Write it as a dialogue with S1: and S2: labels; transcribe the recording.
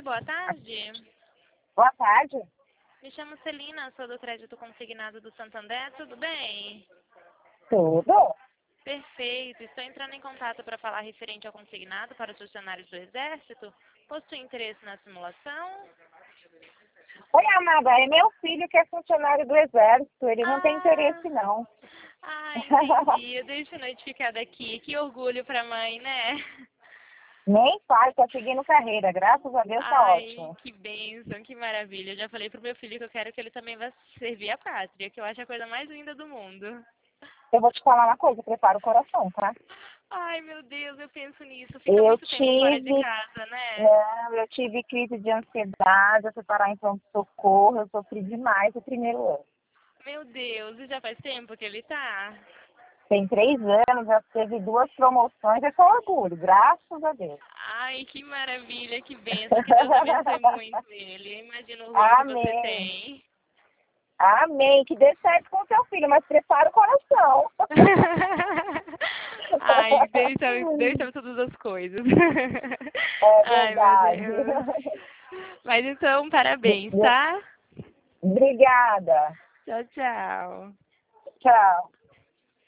S1: boa tarde.
S2: Boa tarde.
S1: Me chamo Celina, sou do crédito consignado do Santander, tudo bem?
S2: Tudo?
S1: Perfeito, estou entrando em contato para falar referente ao consignado para os funcionários do Exército. Possui interesse na simulação?
S2: Oi, amada, é meu filho que é funcionário do Exército, ele não tem interesse, não.
S1: Entendi. Deixa eu notificar daqui. Que orgulho para a mãe, né?
S2: Nem faz, tá seguindo carreira, graças a Deus tá ótimo.
S1: Que bênção, que maravilha. Eu já falei pro meu filho que eu quero que ele também vá servir a pátria, que eu acho a coisa mais linda do mundo.
S2: Eu vou te falar uma coisa, prepara o coração, tá?
S1: Ai, meu Deus, eu penso nisso. Fica
S2: Eu
S1: muito tempo fora de
S2: tive,
S1: casa, né?
S2: eu tive crise de ansiedade, eu fui parar em pronto-socorro, eu sofri demais o primeiro ano.
S1: Meu Deus, e já faz tempo que ele tá?
S2: Tem 3 anos, já teve 2 promoções, é só orgulho, graças a Deus.
S1: Ai, que maravilha, que bênção, que Deus abençoe muito ele. Eu imagino o orgulho que você
S2: Amém.
S1: tem.
S2: Amém, que dê certo com seu filho, mas prepara o coração.
S1: Ai, Deus sabe todas as coisas.
S2: É
S1: Ai, meu
S2: verdade.
S1: Deus. Mas então, parabéns, tá?
S2: Obrigada.
S1: Tchau, tchau.
S2: Tchau.